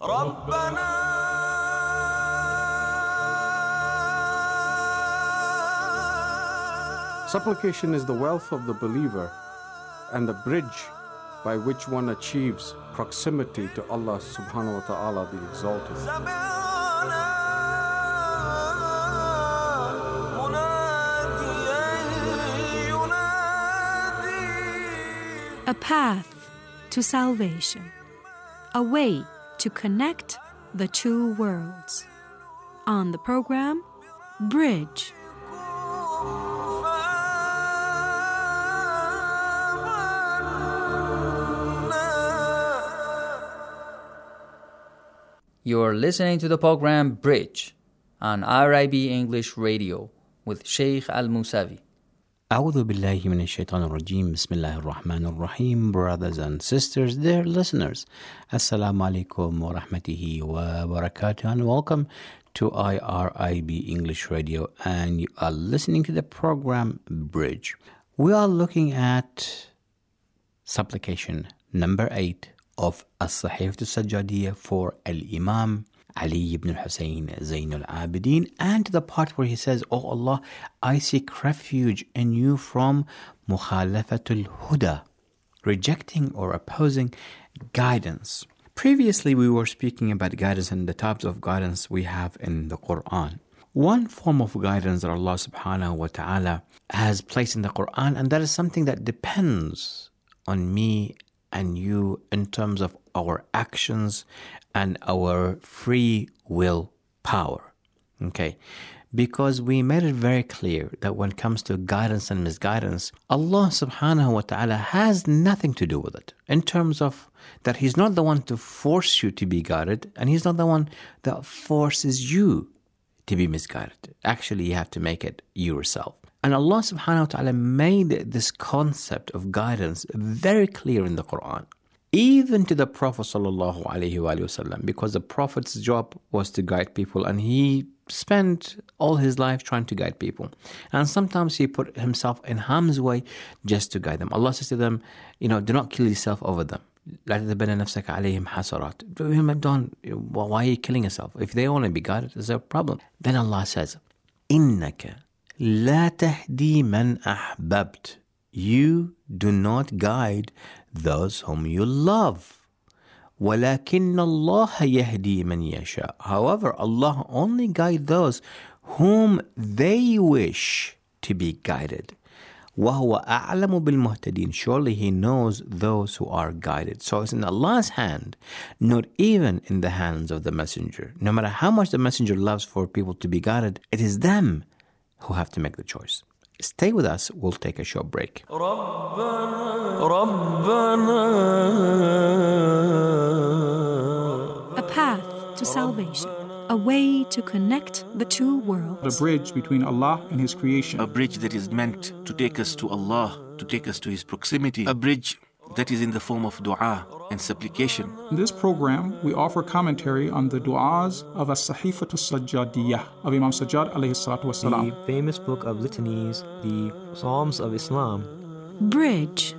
Supplication is the wealth of the believer and the bridge by which one achieves proximity to Allah subhanahu wa ta'ala, the Exalted. A path to salvation, a way to connect the two worlds. On the program, Bridge. You're listening to the program Bridge on RIB English Radio with Sheikh Al-Musavi. أعوذ بالله من الشيطان الرجيم بسم الله الرحمن الرحيم. Brothers and sisters, dear listeners, Assalamu alaikum wa rahmatihi wa barakatuh, and welcome to IRIB English Radio, and you are listening to the program Bridge. We are looking at supplication number 8 of As-Sahifat As-Sajjadiyya for Al-Imam Ali ibn al-Hussein Zayn al-Abidin, and to the part where he says, "Oh Allah, I seek refuge in you from mukhalafatul huda," rejecting or opposing guidance. Previously, we were speaking about guidance and the types of guidance we have in the Quran. One form of guidance that Allah subhanahu wa ta'ala has placed in the Quran, and that is something that depends on me and you in terms of our actions and our free will power. Okay? Because we made it very clear that when it comes to guidance and misguidance, Allah subhanahu wa ta'ala has nothing to do with it. In terms of that He's not the one to force you to be guided, and He's not the one that forces you to be misguided. Actually, you have to make it yourself. And Allah subhanahu wa ta'ala made this concept of guidance very clear in the Quran. Even to the Prophet sallallahu alaihi wasallam, because the Prophet's job was to guide people, and he spent all his life trying to guide people. And sometimes he put himself in harm's way just to guide them. Allah says to them, do not kill yourself over them. لا تتبنى نفسك عليهم حسرات. Why are you killing yourself? If they want to be guided, there's a problem. Then Allah says, إنك لا تهدي من أحببت. You do not guide those whom you love. وَلَكِنَّ اللَّهَ يَهْدِي مَنْ يَشَاءُ. However, Allah only guides those whom they wish to be guided. وَهُوَ أَعْلَمُ بِالْمُهْتَدِينَ. Surely He knows those who are guided. So it's in Allah's hand, not even in the hands of the messenger. No matter how much the messenger loves for people to be guided, it is them who have to make the choice. Stay with us, we'll take a short break. A path to salvation, a way to connect the two worlds. The bridge between Allah and His creation. A bridge that is meant to take us to Allah, to take us to His proximity. A bridge that is in the form of dua and supplication. In this program, we offer commentary on the du'as of As-Sahifat As-Sajjadiyya of Imam Sajjad alayhi salatu wasalam. The famous book of litanies, the Psalms of Islam. Bridge.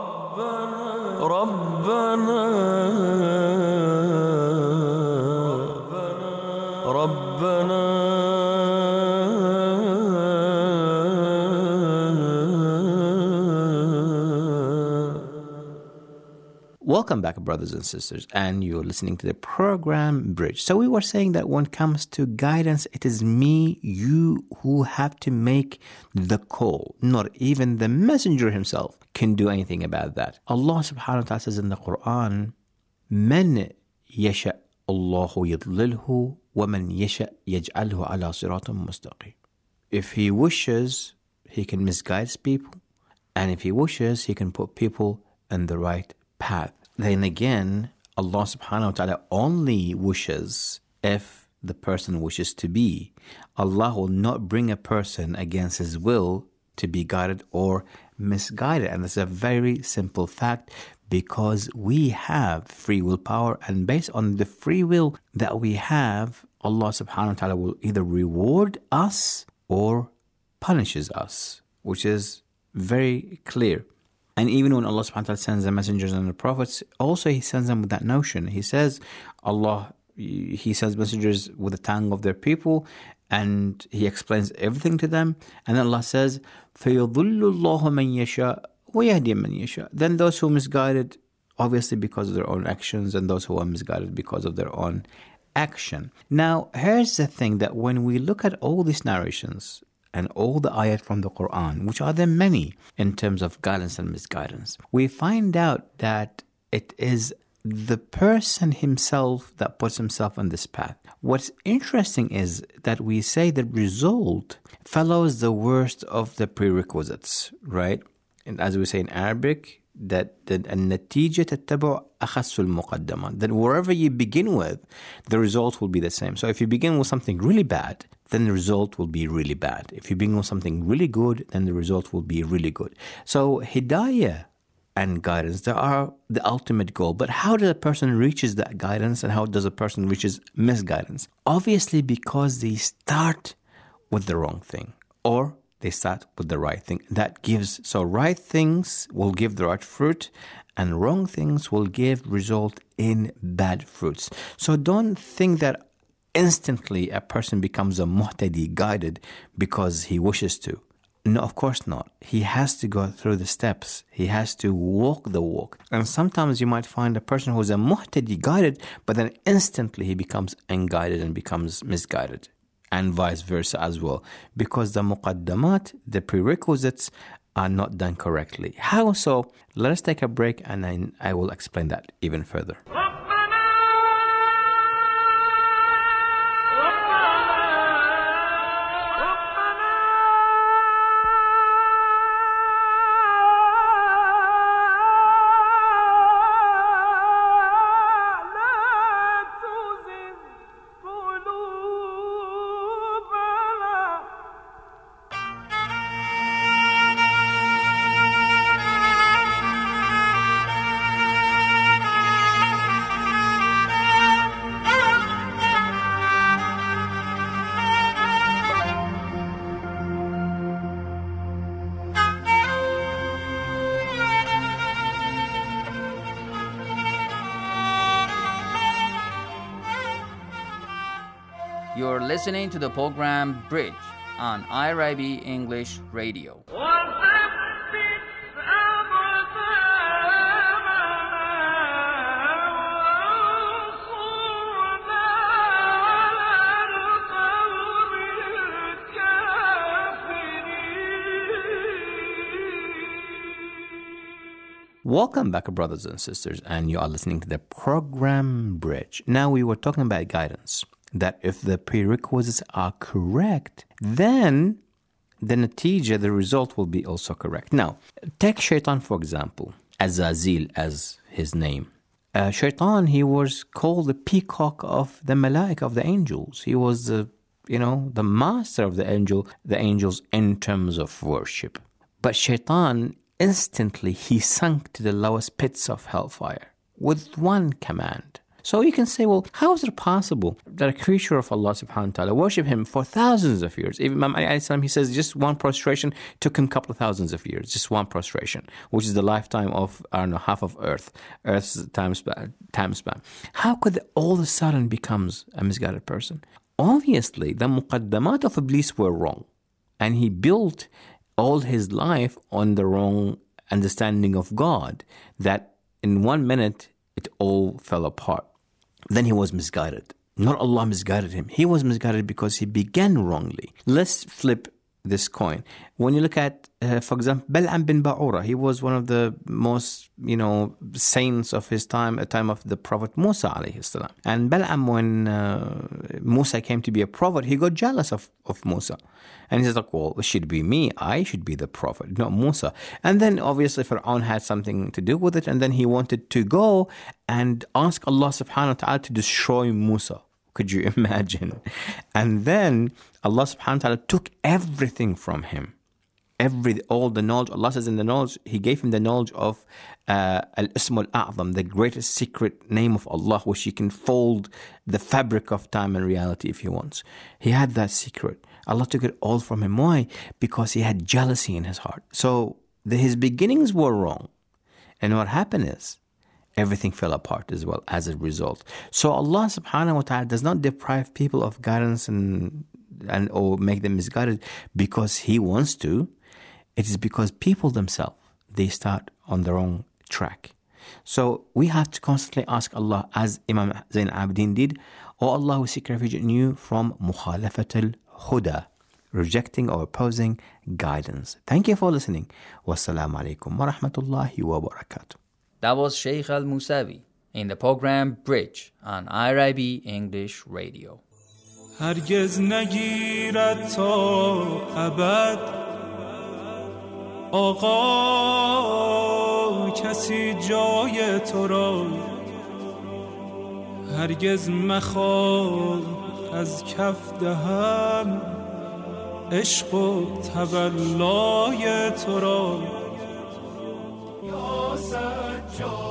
Welcome back, brothers and sisters, and you're listening to the program Bridge. So we were saying that when it comes to guidance, it is me, you who have to make the call. Not even the messenger himself can do anything about that. Allah subhanahu wa ta'ala says in the Quran, مَنْ يَشَأْ اللَّهُ يَضْلِلْهُ وَمَنْ يَشَأْ يَجْعَلْهُ عَلَى صِرَاطٍ مُسْتَقِيمٍ. If He wishes, He can misguide people. And if He wishes, He can put people in the right path. Then again, Allah subhanahu wa ta'ala only wishes if the person wishes to be. Allah will not bring a person against his will to be guided or misguided. And this is a very simple fact, because we have free will power, and based on the free will that we have, Allah subhanahu wa ta'ala will either reward us or punishes us, which is very clear. And even when Allah subhanahu wa ta'ala sends the messengers and the prophets, also He sends them with that notion. He says, He sends messengers with the tongue of their people, and He explains everything to them. And then Allah says, فَيُضُلُّ اللَّهُ مَنْ يَشَاءُ وَيَهْدِي مَنْ يَشَاءُ. Then those who are misguided, obviously because of their own actions, and those who are misguided because of their own action. Now, here's the thing, that when we look at all these narrations and all the ayat from the Quran, which are there many in terms of guidance and misguidance, we find out that it is the person himself that puts himself on this path. What's interesting is that we say the result follows the worst of the prerequisites, right? And as we say in Arabic, that النتيجة تتبع أخص المقدمات. Then wherever you begin with, the result will be the same. So if you begin with something really bad, then the result will be really bad. If you begin with something really good, then the result will be really good. So hidayah and guidance, they are the ultimate goal. But how does a person reaches that guidance, and how does a person reaches misguidance? Obviously because they start with the wrong thing, or they start with the right thing. So right things will give the right fruit, and wrong things will result in bad fruits. So don't think that instantly a person becomes a muhtadi, guided, because he wishes to. No, of course not. He has to go through the steps. He has to walk the walk. And sometimes you might find a person who's a muhtadi, guided, but then instantly he becomes unguided and becomes misguided. And vice versa as well. Because the muqaddamat, the prerequisites, are not done correctly. How so? Let us take a break, and then I will explain that even further. You're listening to the program Bridge on IRIB English Radio. Welcome back, brothers and sisters, and you are listening to the program Bridge. Now, we were talking about guidance, that if the prerequisites are correct, then the natija, the result, will be also correct. Now, take Shaitan, for example, Azazil as his name. Shaitan, he was called the peacock of the malaika, of the angels. He was the master of the angels in terms of worship. But Shaitan, instantly, he sunk to the lowest pits of hellfire with one command. So you can say, well, how is it possible that a creature of Allah subhanahu wa ta'ala worship him for thousands of years? Even Imam Ali, he says just one prostration took him a couple of thousands of years, just one prostration, which is the lifetime of, half of Earth's time span. How could all of a sudden becomes a misguided person? Obviously, the muqaddamat of Iblis were wrong, and he built all his life on the wrong understanding of God, that in 1 minute it all fell apart. Then he was misguided. Not Allah misguided him. He was misguided because he began wrongly. Let's flip this coin. When you look at, for example, Bal'am bin Ba'ura, he was one of the most, saints of his time, at the time of the Prophet Musa alayhi salam. And Bal'am, when Musa came to be a prophet, he got jealous of Musa. And he says, well, it should be me. I should be the prophet, not Musa. And then obviously Fir'aun had something to do with it. And then he wanted to go and ask Allah subhanahu wa ta'ala to destroy Musa. Could you imagine? And then Allah subhanahu wa ta'ala took everything from him. All the knowledge. Allah says in the knowledge, He gave him the knowledge of Al-Ism Al-A'zam, the greatest secret name of Allah, which He can fold the fabric of time and reality if He wants. He had that secret. Allah took it all from him. Why? Because he had jealousy in his heart. So his beginnings were wrong. And what happened is, everything fell apart as well as a result. So Allah subhanahu wa ta'ala does not deprive people of guidance and or make them misguided because He wants to. It is because people themselves, they start on the wrong track. So we have to constantly ask Allah, as Imam Zain Abidin did, "O Allah, we seek refuge in you from mukhalafat al-huda," rejecting or opposing guidance. Thank you for listening. Wassalamu alaikum wa rahmatullahi wa barakatuh. That was Sheikh Al-Musawi in the program Bridge on IRIB English Radio. هرگز نگیرد تا ابد آقا کسی جای تو را هرگز مخواه از کف دهم عشق و تولای تو را یا سجاد